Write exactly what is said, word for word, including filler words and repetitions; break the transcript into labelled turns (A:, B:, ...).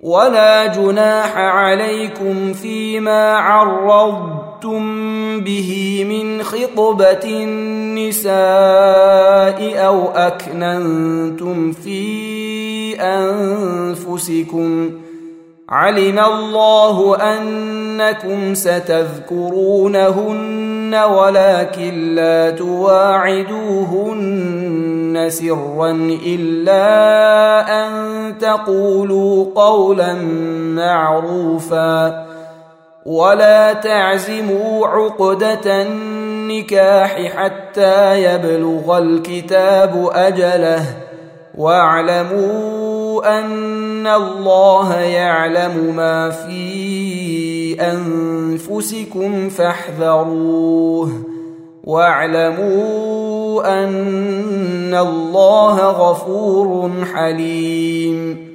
A: ولا جناح عليكم فيما عرضتم به من خطبة النساء أو أكننتم في أنفسكم علم الله أنكم ستذكرونهن ولكن لا تواعدوهن سرا إلا أن تقولوا قولا معروفا ولا تعزموا عقدة النكاح حتى يبلغ الكتاب أجله واعلموا أن الله يعلم ما في أنفسكم فاحذروه واعلموا أن الله غفور حليم.